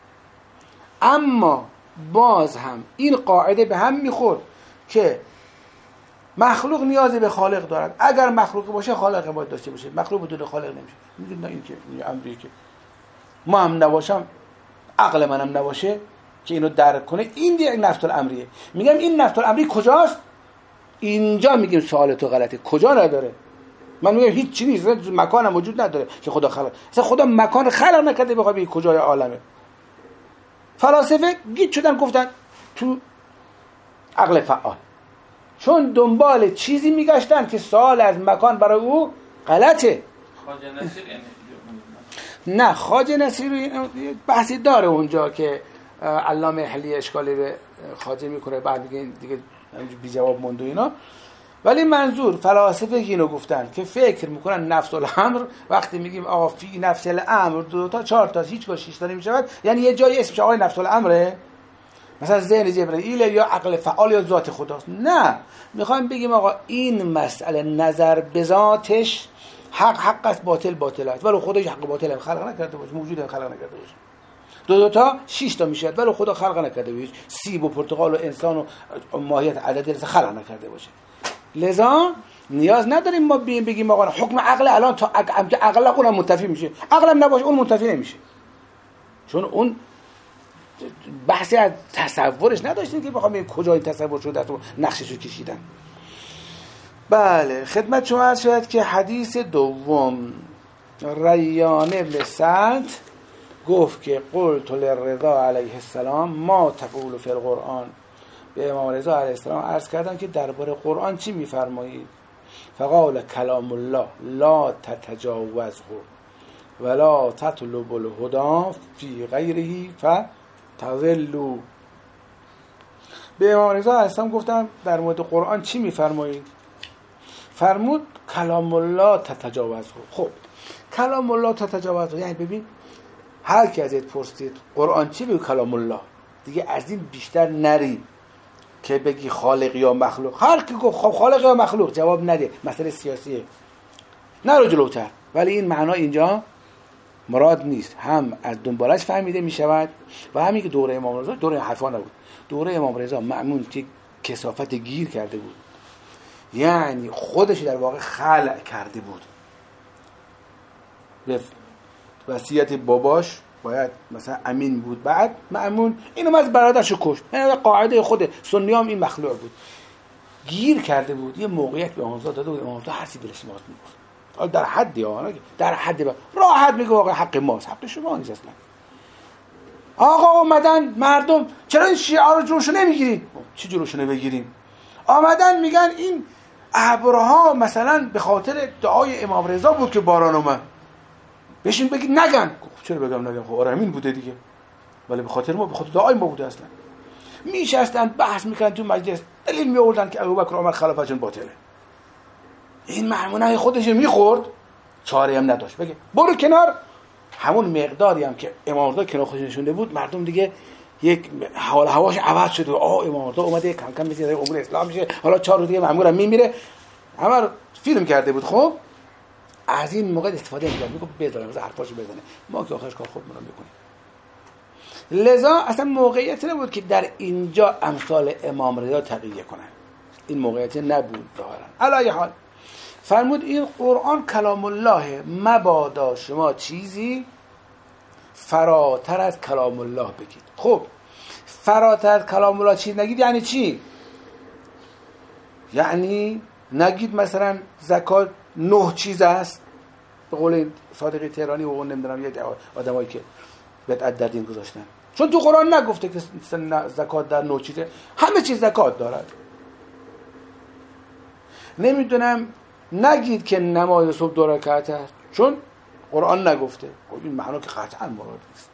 اما باز هم این قاعده به هم میخورد که مخلوق نیازی به خالق دارد. اگر مخلوق باشه خالق باید داشته باشه، مخلوق بدون خالق نمیشه. میگه نه این که امری که ما هم نباشم، عقل منم نباشه که اینو درک کنه، این دیگه نفس الامریه. میگم این نفس الامری کجاست؟ اینجا میگیم سوال تو غلطه. کجا نداره؟ من میگم هیچ چیزی نیست، مکانم وجود نداره که خدا خلق. اصلا خدا مکان خلق نکرده بخواد بگه کجای عالمه. فلاسفه گیج شدن گفتن تو عقل فعال، چون دنبال چیزی میگشتن که سوال از مکان برای او غلطه. خواجه نصیر نه خواجه نصیر بحثی داره اونجا که علامه احلی اشکالی به خواجه میکنه، بعد دیگه دیگه بی جواب مونده اینا. ولی منظور فلاسفه اینو گفتن که فکر میکنن نفس الامر، وقتی میگیم آقا فی نفس الامر دو تا چهار تا هیچ با شش تا نمیشود، یعنی یه جایی اسمش آقای نفس الامره، مثلا ذهن جبرئیل یا عقل فعال یا ذات خداست. نه، میخوایم بگیم آقا این مسئله نظر به ذاتش حق حق است، باطل باطل است، ولی خودش حق باطل هم خلق نکرده باشه، موجود هم خلق نکرده باشه. دو دو تا شش تا میشه، ولی خدا خلق نکرده باشه. سیب و پرتقال و انسان و ماهیت عددی رو خلق نکرده باشه. لذا نیاز نداریم ما بگیم بگیم آقا حکم عقل الان تا عقل اونم منتفی میشه، عقلم نباشه اون منتفی نمیشه، چون اون بحثی از تصورش نداشتیم که بخوام بگیم کجا این تصور شده تو نقشش رو کشیدن. بله خدمت شما عرض شد که حدیث دوم، ریان ابن سعد گفت که قلت للرضا علیه السلام ما تقول فی القرآن، به امام رضا علیه السلام عرض کردم که درباره قرآن چی میفرمایید؟ فقال کلام الله لا تتجاوزه ولا تطلب الهدى فی غیره فتضلوا. به امام رضا علیه السلام گفتم در مورد قرآن چی میفرمایید؟ فرمود کلام الله تتجاوزه. خب کلام الله تتجاوزه یعنی ببین هر کی ازت پرسید قرآن چی بگی کلام الله، دیگه از این بیشتر نری که بگی خالق یا مخلوق. هر کی گفت خب خالق یا مخلوق جواب نده، مسئله سیاسیه، نرو جلوتر. ولی این معنا اینجا مراد نیست، هم از دنبالش فهمیده می شود و همین که دوره امام رضا دوره حرفا نبود، دوره امام رضا مأمون که کثافت گیر کرده بود، یعنی خودش در واقع خلع کرده بود. به وصیت باباش باید مثلا امین بود، بعد مأمون اینو از برادرشو کشت. یعنی قاعده خود سنیام این مخلوع بود. گیر کرده بود، یه موقعیت به امام داده بود، امام هر چی دلش می‌خواست میگفت. حالا در حدی ها، در حدی با راحت میگه واقعا حق ماست، حق شما نیست اصلا. آقا اومدن مردم چرا این شیعه رو جلوشو نمیگیرید؟ چی جلوشو نمیگیریم؟ آمدن میگن این ابرها مثلا به خاطر دعای امام رضا بود که باران اومد. بشین بگید نگن. چرا بگم نگم؟ خب آره همین بوده دیگه. ولی به خاطر ما، به خاطر دعای ما بوده اصلا. میشستن بحث میکنن تو مجلس، دلیل میآوردن که ابوبکر و عمر خلافتشون باطله. این مأمونه خودش میخورد، چاره هم نداشت. بگه برو کنار. همون مقداری هم که امام رضا کنار خودش نشونده بود، مردم دیگه یک حال هواش عوض شد. آ امام رضا اومده کم کم میشه امور اسلام میشه، حالا چهار روز دیگه مأمورم میمیره. عمر فیلم کرده بود. خب از این موقع استفاده می‌کرد، میگه بذارم از حرفاشو بزنه، ما که آخرش کار خودمون رو میکنیم. لذا اصلا موقعیت نبود که در اینجا امثال امام رضا تقیه کنن. این موقعیت نبود ظاهرا. علی حال فرمود این قرآن کلام الله، مبادا شما چیزی فراتر از کلام الله بگید. خب فراتر از کلام الله چیز نگید یعنی چی؟ یعنی نگید مثلا زکات نه چیز است، به قول صادقی تهرانی و اون نمیدونم یه آدمایی که بدعت در دین گذاشتن، چون تو قرآن نگفته که زکات در نه چیزه، همه چیز زکات دارد. نمیدونم نگید که نماز صبح دو رکعت است، چون قرآن نگفته. خب این معنا که قطعا مراد نیست.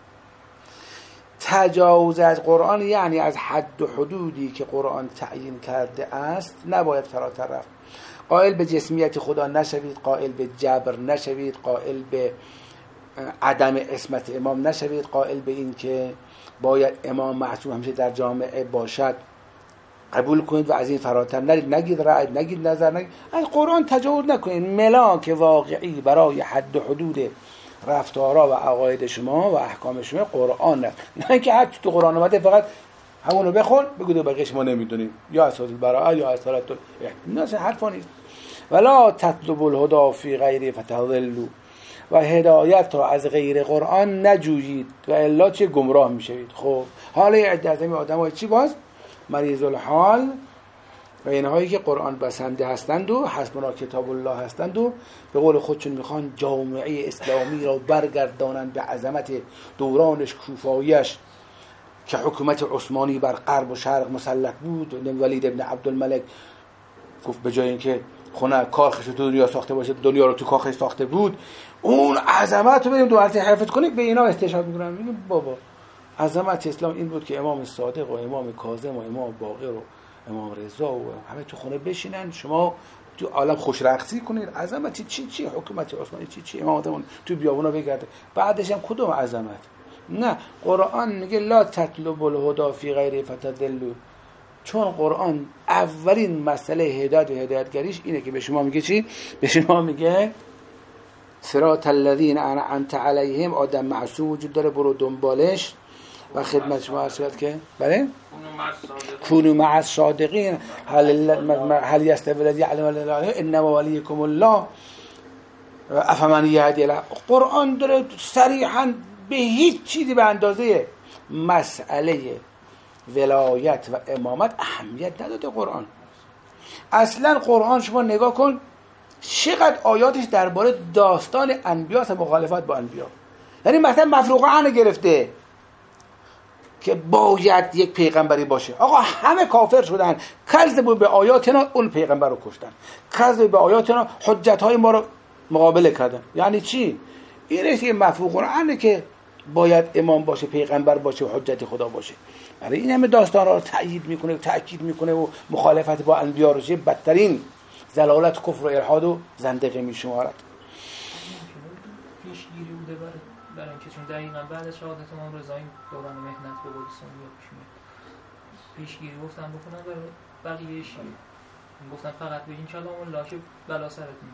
تجاوز از قرآن یعنی از حد و حدودی که قرآن تعیین کرده است نباید فراتر رفت. قائل به جسمیت خدا نشوید، قائل به جبر نشوید، قائل به عدم عصمت امام نشوید، قائل به این که باید امام معصوم همیشه در جامعه باشد قبول کنید و از این فراتر نرید. نگید رأی، نگید نظر، نگید. از قرآن تجاوز نکنید. ملاک واقعی برای حد و حدود رفتارها و عقاید شما و احکام شما قرآن، نه که هر چی تو قرآن اومده فقط همونو بخون بگو دو بقیش ما نمیدونیم، یا اساس البراءه یا اساس نه، حرفا نیست. ولا تطلب الهدى فی غیره فتضلوا، و هدایت را از غیر قرآن نجویید و الا چه گمراه میشوید. خب حالا یه عده از این آدمای چی باز مریض الحال و اینهایی که قرآن بسنده هستند و حسبنا کتاب الله هستند و به قول خودشون میخوان جامعه اسلامی را برگردانند به عظمت دورانش کوفایش که حکومت عثمانی بر غرب و شرق مسلط بود. ولید ابن عبدالملک گفت به جای اینکه خونه کاخش تو دنیا ساخته باشه، دنیا رو تو کاخش ساخته بود. اون عظمت رو بریم دولت حفظ کنیم، به اینا استشهاد میکنن. میگم بابا عظمت اسلام این بود که امام صادق و امام کاظم و امام باقر و امام رضا و همه تو خونه بشینن، شما تو عالم خوش رقصی کنید. عظمت چی چی؟ حکومت عثمانی چی چی؟ امامتون تو بیابونا بگرده. بعدش هم کدوم عظمت؟ نه، قرآن میگه لا تطلب الهدى فی غیره فتضلوا، چون قرآن اولین مسئله هدایت و هدایتگریش اینه که به شما میگه چی؟ به شما میگه صراط الذین انعمت علیهم، آدم معصوم وجود داره، برو دنبالش و خدمت شما ارشاد که بله کونوا مع الصادقین هل هل یستوی الذی یعلم الله انما ولیکم الله افمن یهدی الی. قرآن داره صریحا به هیچ چیزی به اندازه مسئله ولایت و امامت اهمیت نداده قرآن. اصلا قرآن شما نگاه کن چقدر آیاتش درباره داستان انبیاء و مخالفت با انبیاء. یعنی مثلا مفروقه گرفته که باید یک پیغمبری باشه. آقا همه کافر شدن، کذبوا به آیاتنا، اون پیغمبر رو کشتن. کذبوا به آیاتنا، حجت های ما رو مقابله کردن. یعنی چی؟ این که مفروق قرآنه که باید امام باشه، پیغمبر باشه و حجت خدا باشه. برای این همه داستان را تأیید میکنه و تأکید میکنه و مخالفت با انبیا رو چه بدترین ضلالت، کفر و الحاد و زندقه میشمارد. پیشگیری بوده برای برای اینکه چون دقیقاً بعد از شهادت امام رضا این دوران مهنت به قول سنی پیش میاد. پیشگیری گفتن بکنن برای بقیه شیعه. گفتن فقط بگین کلام الله که بلا سرتون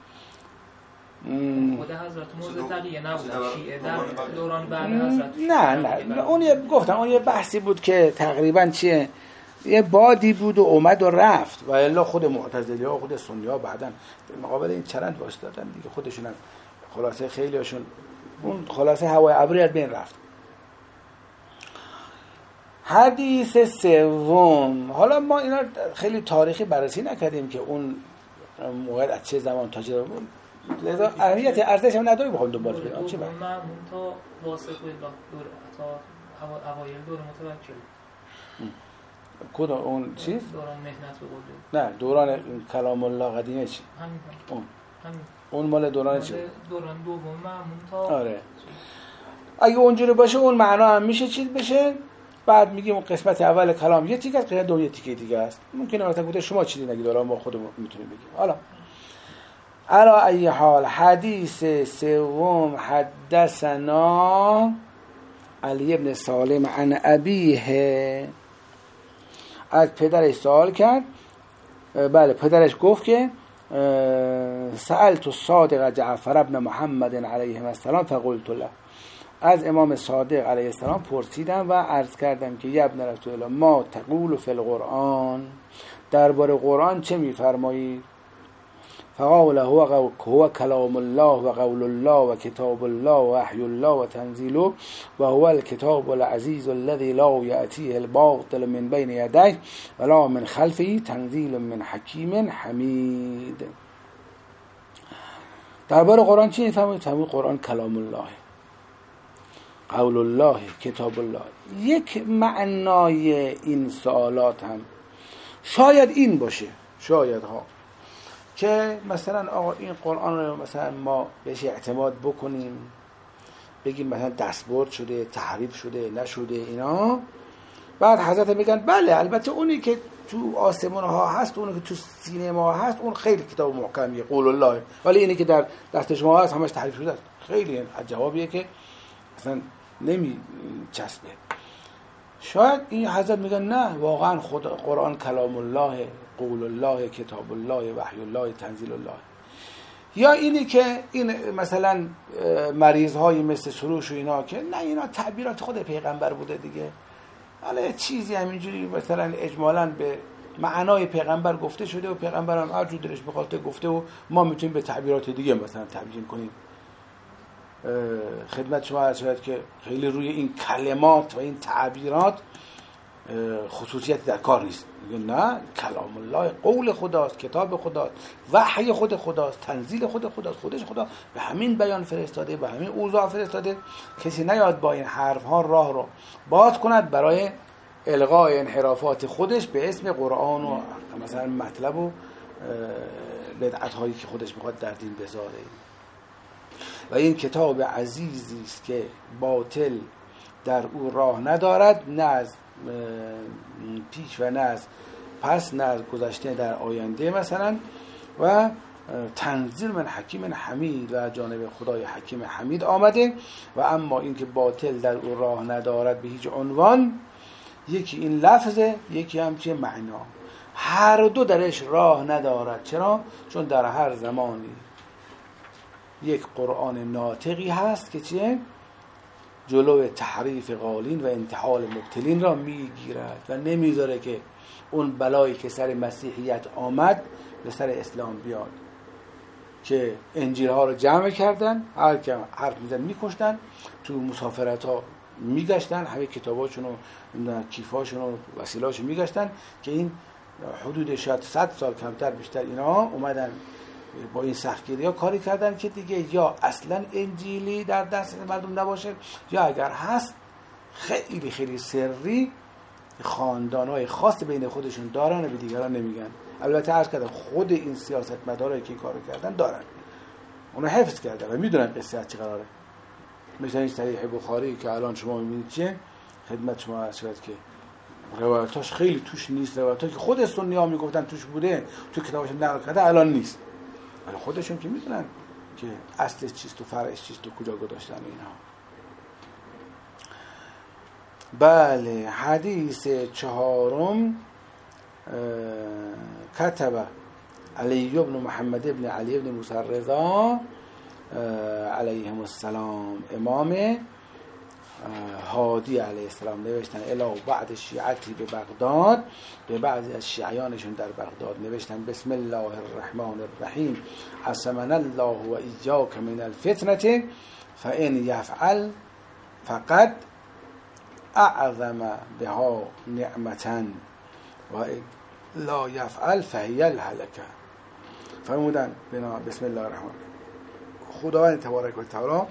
نه. خود حضرت موضع تقیه نبودن شیعه در دوران بعد حضرت. نه نه اون یه گفتن اون یه بحثی بود که تقریباً چیه یه بادی بود و اومد و رفت و الا خود معتزلی ها و خود سنی ها بعدن مقابل این چرند واسطادن دیگه، خودشون هم خلاصه خیلی هاشون اون خلاصه هوای ابری از بین رفت. حدیث سوم، حالا ما اینا خیلی تاریخی بررسی نکردیم که اون موقع از چه زمان تا چه زمان، لذا اهمیت ارزش هم نداره بخوام دنبال کنیم. چه من تا واسطه دور تا اوایل دور متوکل. کدوم اون چیز؟ دوران مهنت به قول. نه دوران کلام الله قدیمه چی؟ همین. اون. همین. اون مال دوران چی؟ دوران دوم مأمون تا. آره. اگه اونجوری باشه اون معنا هم میشه چیز بشه. بعد میگیم اون قسمت اول کلام یه تیکه است، قسمت دوم یه تیکه دیگه است. ممکنه مثلا گفته شما چی نگید، حالا ما خودمون میتونیم بگیم. حالا علا ای حال حدیث سوم، حدثنا علی ابن سالم عن ابیه، از پدرش سوال کرد. بله پدرش گفت که سألت الصادق جعفر ابن محمد علیه السلام فقلت له، از امام صادق علیه السلام پرسیدم و عرض کردم که یا ابن رسول الله ما تقول فی القرآن، درباره قرآن چه میفرمایید؟ فقال هو هو کلام الله و قول الله و کتاب الله و وحی الله و تنزیله و هو الکتاب العزیز الذی لا یأتیه الباطل من بین یدیه ولا من خلفه تنزیل من حکیم حمید. درباره قرآن چی میفرمایید؟ فرمود قرآن کلام الله، قول الله، کتاب الله. یک معنای این سوالات هم شاید این باشه، شاید ها، که مثلا آقا این قرآن رو مثلا ما بهش اعتماد بکنیم، بگیم مثلا دستبرد شده، تحریف شده، نشده اینا. بعد حضرت میگن بله البته اونی که تو آسمان ها هست، اونی که تو سینه ما هست، اون خیلی کتاب محکمیه، قول الله، ولی اینی که در دست شما هست همش تحریف شده است. خیلی جوابیه که مثلا نمی چسبه. شاید این حضرت میگن نه واقعا خدا قرآن کلام الله، قول الله، کتاب الله، وحی الله، تنزیل الله. یا اینی که این مثلا مریض های مثل سروش و اینا که نه اینا تعبیرات خود پیغمبر بوده دیگه، حالا چیزی همینجوری مثلا اجمالاً به معنای پیغمبر گفته شده و پیغمبر هم هر جور دلش بخواد گفته و ما میتونیم به تعبیرات دیگه مثلا تبیین کنیم. خدمت شما عرض شد که خیلی روی این کلمات و این تعبیرات خصوصیت در کار نیست. میگه نه کلام الله قول خداست، کتاب خداست، وحی خود خداست، تنزیل خود خداست، خودش خدا به همین بیان فرستاده، به همین اوضاع فرستاده. کسی نیاد با این حرف ها راه رو باز کند برای الغای انحرافات خودش به اسم قرآن و مثلا مطلب و بدعت هایی که خودش میخواد در دین بذاره. و این کتاب عزیزی است که باطل در او راه ندارد، نه از پیش و نه از پس، نه از گذشته در آینده مثلا. و تنزیل من حکیم حمید، و جانب خدای حکیم حمید آمده. و اما این که باطل در او راه ندارد به هیچ عنوان، یکی این لفظه، یکی هم چه معنا، هر دو درش راه ندارد. چرا؟ چون در هر زمانی یک قرآن ناطقی هست که چه؟ جلو تحریف قالین و انتحال مبتلین را میگیرد و نمیذاره که اون بلایی که سر مسیحیت آمد به سر اسلام بیاد، که انجیل ها رو جمع کردن، هر که حرف میزن میکشتن، تو مسافرت ها میگشتن، همه کتاباشون و کیفاشون و وسیلهاشون میگشتن، که این حدود شاید صد سال کمتر بیشتر اینا اومدن با این سختگیری ها کاری کردن که دیگه یا اصلا انجیلی در دست مردم نباشه، یا اگر هست خیلی خیلی سری خاندانهای خاص بین خودشون دارن و به دیگران نمیگن. البته عرض کردم خود این سیاستمدارایی که کارو کردن دارن، اونو حفظ کردن و میدونن قصه از چه قراره. مثل این صحیح بخاری که الان شما میبینید چیه، خدمت شما عرض شد که روایتاش خیلی توش نیست، روایتایی که خود سنی‌ها میگفتن توش بوده تو کتابش نقل کرده الان نیست، ولی خودشون که میدونن که اصلش چیست و فرعش چیست و کجا گذاشتن اینها. بله حدیث چهارم، کتب علی ابن محمد ابن علی ابن موسی رضا علیهم السلام، امام هادی علیه السلام نوشتن الی بعد شیعتی به بغداد، به بعضی از شیعیانشون در بغداد نوشتن بسم الله الرحمن الرحیم عصمنا الله و ایاک من الفتنه فان یفعل فقد اعظم بها نعمتا و لا یفعل فهی الهلکه. فرمودن بسم الله الرحمن، خداوند تبارک و تعالی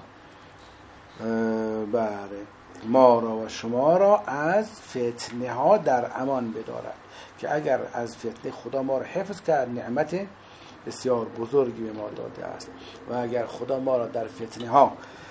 بله ما را و شما را از فتنه ها در امان بدارد، که اگر از فتنه خدا ما را حفظ کرد نعمت بسیار بزرگی به ما داده است، و اگر خدا ما را در فتنه ها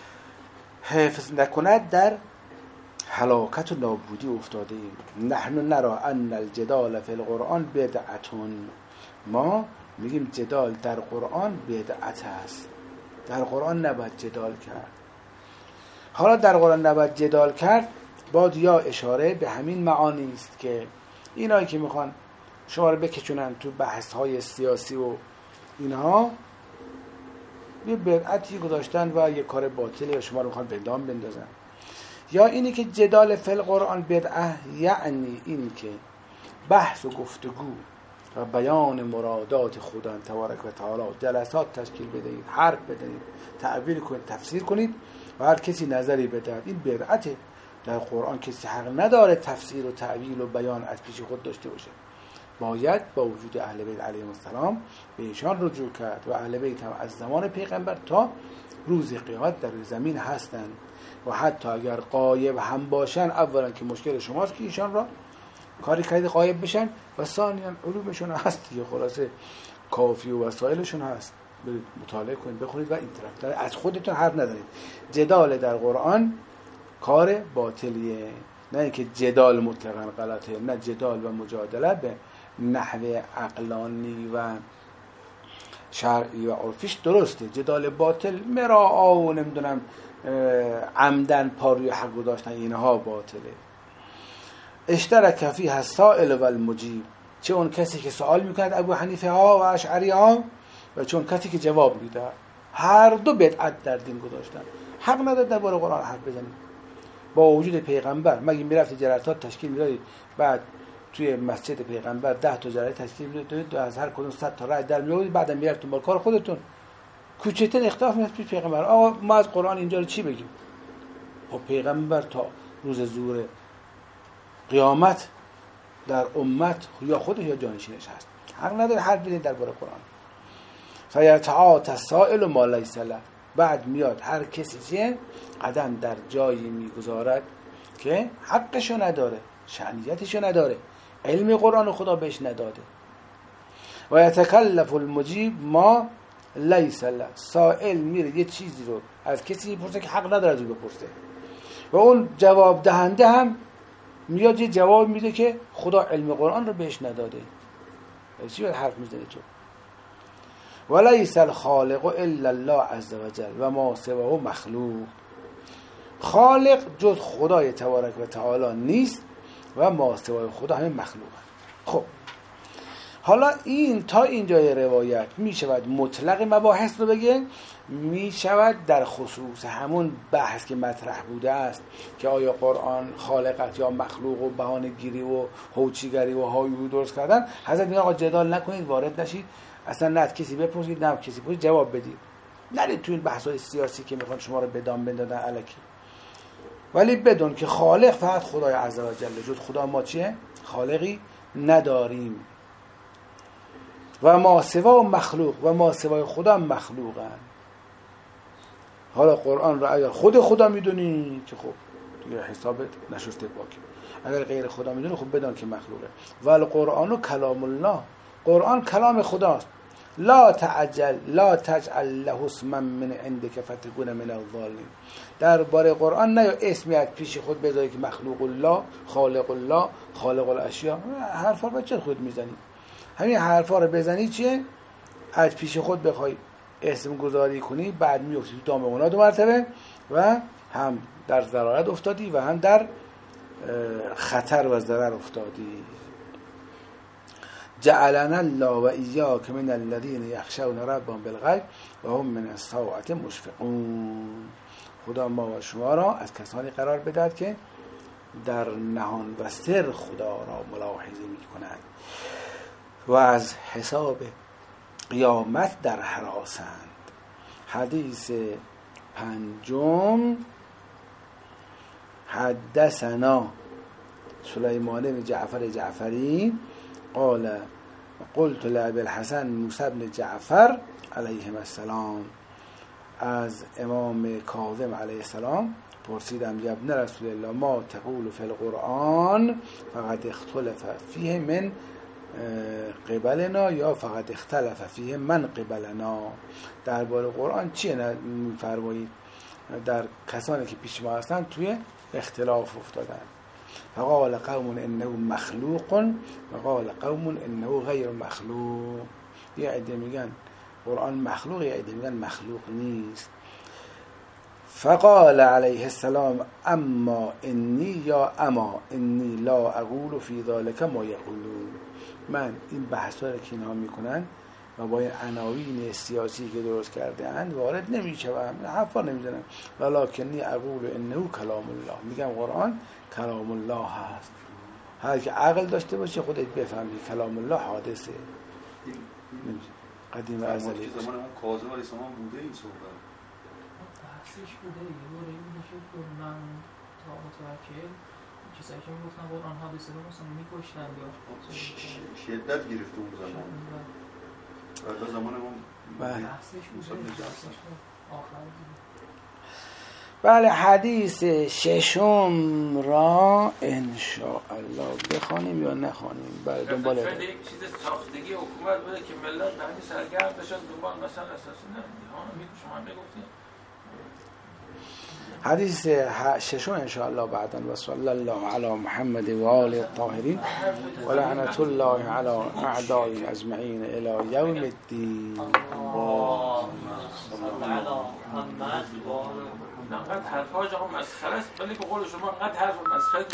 حفظ نکند در هلاکت و نابودی افتاده ایم. نحن نرا ان الجدال فی القرآن بدعتون، ما میگیم جدال در قرآن بدعت است، در قرآن نباید جدال کرد. حالا در قرآن نباید جدال کرد باید یا اشاره به همین معانی است که اینایی که میخوان شما رو بکشونن تو بحث های سیاسی و اینها یه بدعتی گذاشتن و یه کار باطلی و شما رو میخوان به دام بندازن، یا اینی که جدال فی القرآن بدعه یعنی این که بحث و گفتگو و بیان مرادات خدا تبارک و تعالی جلسات تشکیل بدهید، حرف بدهید، تعبیر کنید، تفسیر کنید و هر کسی نظری بدهد، این بدعته. در قرآن کسی حق نداره تفسیر و تعبیر و بیان از پیش خود داشته باشه. باید با وجود اهل بیت علیهم السلام به ایشان رجوع کرد و اهل بیت هم از زمان پیغمبر تا روز قیامت در زمین هستند و حتی اگر غایب هم باشن اولا که مشکل شماست که ایشان را کاری کردید غایب بشن، و ثانیاً علومشون هست دیگه، خلاصه کافی و وسایلشون هست، برید مطالعه کنید بخونید و این طرف از خودتون حرف ندارید. جدال در قرآن کار باطلیه، نه اینکه جدال مطلقاً غلطه، نه جدال و مجادله به نحو عقلانی و شرعی و عرفیش درسته. جدال باطل مراعا و نمیدونم عمدن پا روی حق گذاشتن اینها باطله. اشترک فیها السائل و المجیب، چه اون کسی که سوال میکند ابو حنیفه ها و اشعری ها و چه اون کسی که جواب میده، هر دو بدعت در دین گذاشتن. حق نداره درباره قرآن حرف بزنید با وجود پیغمبر. مگه میرفتی جلسات تشکیل میدادید بعد توی مسجد پیغمبر ده تا جلسه تشکیل میدادید دو از هر کدوم صد تا رای در میآورید، بعدم میرفتون با کار خودتون کوچکترین اختلاف میاد پیش پیغمبر آقا ما از قرآن اینجا رو چی بگیم؟ خب پیغمبر تا روز ظهور قیامت در امت یا خودش یا جانشینش هست، حق نداره حرف بزنید درباره قرآن. فیتعاطی السائل ما لیس له، بعد میاد هر کسی چه قدم در جایی میگذارد که حقشو نداره، شأنیتشو نداره، علم قرآن خدا بهش نداده. و یتکلف المجیب ما لیس له، سائل میره یه چیزی رو از کسی بپرسه که حق نداره از اون بپرسه، و اون جواب دهنده هم میاد یه جواب میده که خدا علم قرآن رو بهش نداده. چی باید حرف میزنی تو؟ ولیس الخالق الا الله عز وجل و ما سواه مخلوق، خالق جز خدای تبارک و تعالی نیست و ما سوای خدا همه مخلوق هست. خب حالا این تا اینجای روایت می شود مطلق مباحث رو بگه، می شود در خصوص همون بحث که مطرح بوده است که آیا قرآن خالقت یا مخلوق و بهانه گیری و هوچیگری و هایو درست کردن. حضرت میگن آقا جدال نکنید، وارد نشید، اصلا نه کسی بپرسید نه کسی بپرسید، جواب بدید، نرید تو این بحث‌های سیاسی که میخوان شما رو به دام بندازن الکی. ولی بدون که خالق فقط خدای عز و جل، جز خدا ما چیه؟ خالقی نداریم. و ما سوا مخلوق و ما سوای خدا مخلوقن. حالا قرآن رو اگر خود خدا میدونی که خب دیگه حسابت نشسته پاکی، اگر غیر خدا میدونی خب بدون که مخلوقه. و القرآن کلام الله، قرآن کلام خداست. لا تعجل لا تجعل له اسما من عندك فتكون من الظالمين. درباره قرآن نه اسمی از پیش خود بذاری که مخلوق الله، خالق الله، خالق الاشیاء، حرفا رو چه خود میزنی؟ همین حرفا رو بزنی چیه؟ از پیش خود بخوای اسم گذاری کنی، بعد میفتی تو دام اونا دو مرتبه و هم در ضرارت افتادی و هم در خطر و ضرر افتادی. جعلنا الله و ایاک من الذین یخشون ربهم بالغیب و هم من الساعة مشفقون. خدا ما و شما را از کسانی قرار بدهد که در نهان و سر خدا را ملاحظه می کنند و از حساب قیامت در هراسند. حدیث پنجم، حدثنا سلیمان بن جعفر جعفری قال قلت لأبي الحسن موسی بن جعفر علیه السلام، از امام کاظم علیه السلام پرسیدم یا ابن رسول الله ما تقول فی القرآن فقد اختلف فیه من قبلنا یا فقد اختلف فیه من قبلنا، درباره قرآن چی میفرمایید در کسانی که پیش ما هستند توی اختلاف افتادن؟ فقال قوم انه مخلوق و قال قوم انه غیر مخلوق، یه عده میگن قرآن مخلوق، یه عده میگن مخلوق نیست. فقال علیه السلام اما انی یا اما انی لا اقول فی ذلک ما یقولون، من این بحثا رو که اینها میکنن و با این عناوین سیاسی که درست کرده اند وارد نمیشم، حرفا نمیزنم، ولکنی اقول انه کلام الله، میگم قرآن کلام الله هست. هر که عقل داشته باشه خودت بفهمی کلام الله حادثه قدیم و ازلی. زمان اون کاظم علیه السلام بوده این صحبت بحثش بوده یه دوره این میشه که من تا متوکل چیزایی که میگفتن قرآن حادثه رو مثلا میکشتن یا شدت گرفته اون زمان بعد زمان اون بحثش بوده آخر دیگه. بله، حدیث ششم را انشاءالله بخوانیم یا نخوانیم؟ بله دنبال یک چیز ساختگی حکومت بوده که ملت به همین سرگرم بشن دنبال مثلا اساسی نمیدید شما نگفتیم. حدیث ششم انشاءالله بعدا. و صلی الله علی محمد و آله الطاهرین و لعنت الله علی اعداء اجمعین الی یوم الدین. انقدر حرفاش آقا مسخره است، ولی به قول شما انقدر حرف مسخره